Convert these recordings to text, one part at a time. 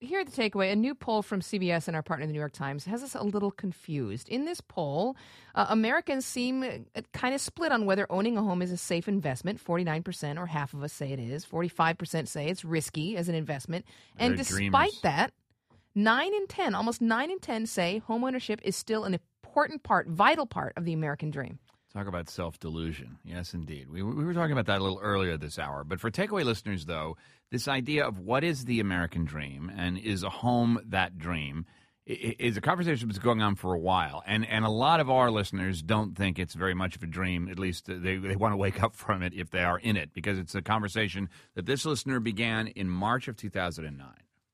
here at The Takeaway, a new poll from CBS and our partner, the New York Times, has us a little confused. In this poll, Americans seem kind of split on whether owning a home is a safe investment. 49%, or half of us, say it is. 45% say it's risky as an investment. And despite that, 9 in 10, almost 9 in 10 say homeownership is still an important part, vital part of the American dream. Talk about self-delusion. Yes, indeed. We were talking about that a little earlier this hour. But for Takeaway listeners, though, this idea of what is the American dream and is a home that dream is a conversation that's going on for a while. And a lot of our listeners don't think it's very much of a dream. At least they want to wake up from it if they are in it, because it's a conversation that this listener began in March of 2009.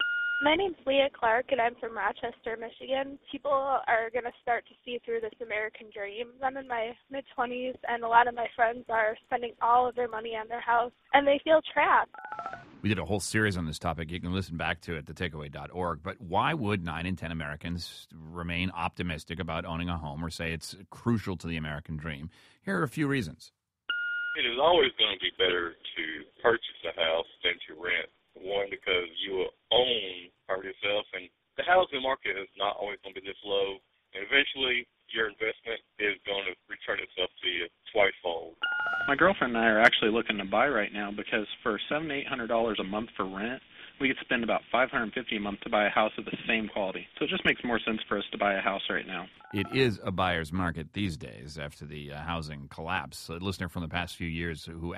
My name's Leah Clark, and I'm from Rochester, Michigan. People are going to start to see through this American dream. I'm in my mid-20s, and a lot of my friends are spending all of their money on their house, and they feel trapped. We did a whole series on this topic. You can listen back to it at thetakeaway.org. But why would 9 in 10 Americans remain optimistic about owning a home or say it's crucial to the American dream? Here are a few reasons. It is always going to be better to purchase a house than to rent. One, because you will own part of yourself, and the housing market is not always going to be this low. And eventually, your investment is going to return itself to you twice-fold. My girlfriend and I are actually looking to buy right now because for $700 to $800 a month for rent, we could spend about $550 a month to buy a house of the same quality. So it just makes more sense for us to buy a house right now. It is a buyer's market these days after the housing collapse. A listener from the past few years who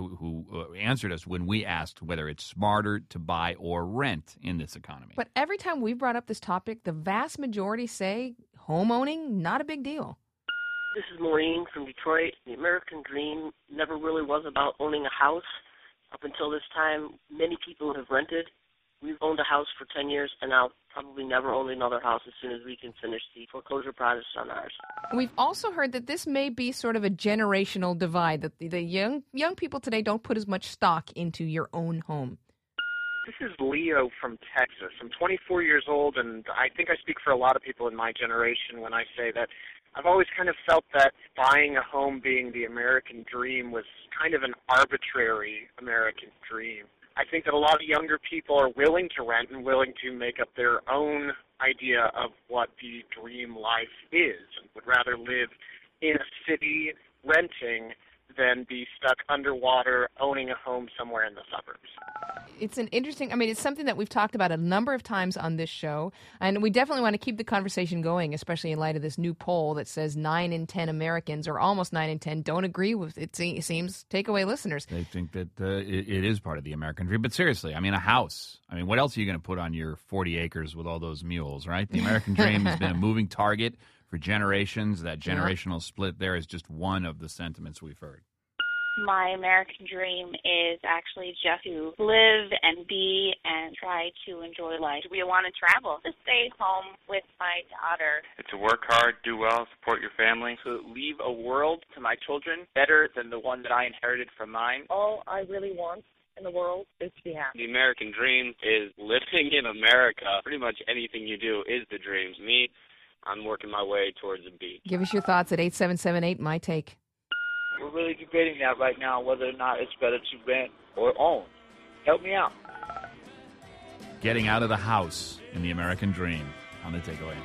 answered us when we asked whether it's smarter to buy or rent in this economy. But every time we've brought up this topic, the vast majority say home owning, not a big deal. This is Maureen from Detroit. The American dream never really was about owning a house. Up until this time, many people have rented. We've owned a house for 10 years, and I'll probably never own another house as soon as we can finish the foreclosure process on ours. We've also heard that this may be sort of a generational divide, that the young people today don't put as much stock into your own home. This is Leo from Texas. I'm 24 years old, and I think I speak for a lot of people in my generation when I say that I've always kind of felt that buying a home being the American dream was kind of an arbitrary American dream. I think that a lot of younger people are willing to rent and willing to make up their own idea of what the dream life is, and would rather live in a city renting than be stuck underwater owning a home somewhere in the suburbs. It's it's something that we've talked about a number of times on this show, and we definitely want to keep the conversation going, especially in light of this new poll that says 9 in 10 Americans, or almost 9 in 10, don't agree with it. Seems Takeaway listeners. They think that it is part of the American dream. But seriously, a house. What else are you going to put on your 40 acres with all those mules, right? The American dream has been a moving target for generations. That generational split there is just one of the sentiments we've heard. My American dream is actually just to live and be and try to enjoy life. We want to travel, to stay home with my daughter. To work hard, do well, support your family. To leave a world to my children better than the one that I inherited from mine. All I really want in the world is to be happy. The American dream is living in America. Pretty much anything you do is the dream. Me, I'm working my way towards the beach. Give us your thoughts at 8778 My Take. We're really debating that right now, whether or not it's better to rent or own. Help me out. Getting out of the house in the American dream on The Takeaway.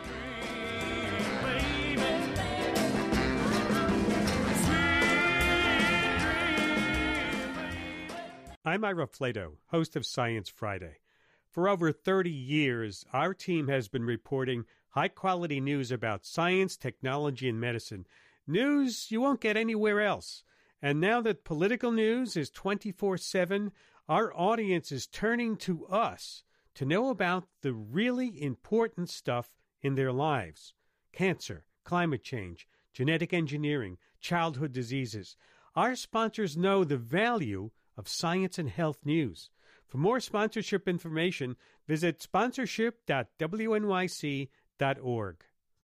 I'm Ira Flato, host of Science Friday. For over 30 years, our team has been reporting high-quality news about science, technology, and medicine. News you won't get anywhere else. And now that political news is 24/7, our audience is turning to us to know about the really important stuff in their lives. Cancer, climate change, genetic engineering, childhood diseases. Our sponsors know the value of science and health news. For more sponsorship information, visit sponsorship.wnyc.org.